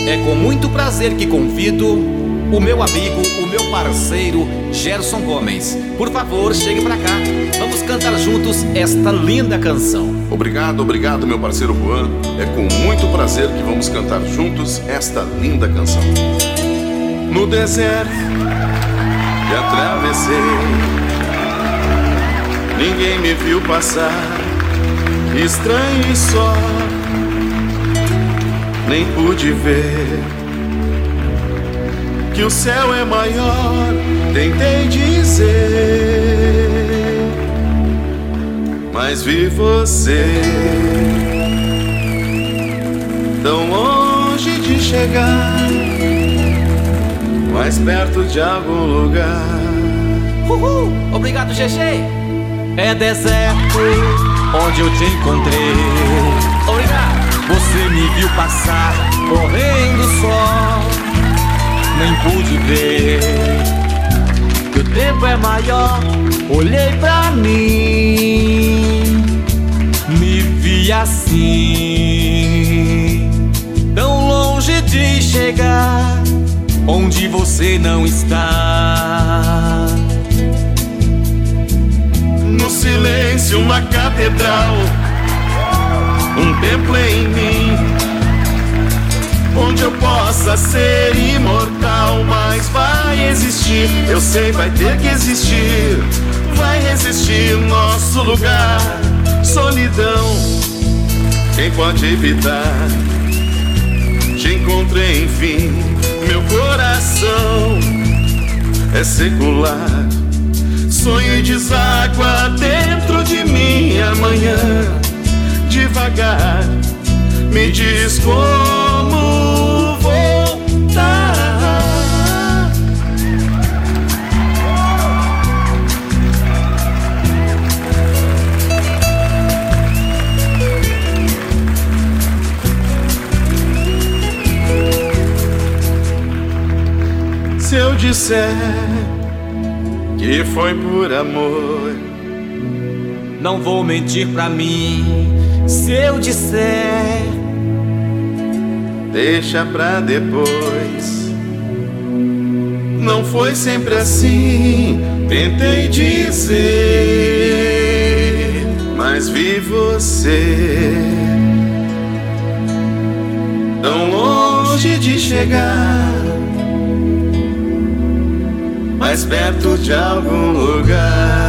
É com muito prazer que convido o meu amigo, o meu parceiro Gerson Gomes. Por favor, chegue pra cá. Vamos cantar juntos esta linda canção. Obrigado, obrigado, meu parceiro Juan. É com muito prazer que vamos cantar juntos esta linda canção. No deserto que atravessei, ninguém me viu passar, estranho e só, nem pude ver que o céu é maior, tentei dizer, mas vi você tão longe de chegar, mais perto de algum lugar. Uhul! Obrigado, GG! É deserto onde eu te encontrei. Obrigado! Você me viu passar correndo só, nem pude ver que o tempo é maior. Olhei pra mim, me vi assim, tão longe de chegar onde você não está. No silêncio uma catedral, um templo em mim, onde eu possa ser imortal. Mas vai existir, eu sei, vai ter que existir, vai resistir nosso lugar. Solidão, quem pode evitar? Te encontrei enfim, meu coração é secular. Sonho e deságua dentro de mim amanhã. Devagar, me diz como voltar. Se eu disser que foi por amor, não vou mentir pra mim. Se eu disser, deixa pra depois. Não foi sempre assim, tentei dizer, mas vi você tão longe de chegar, mais perto de algum lugar.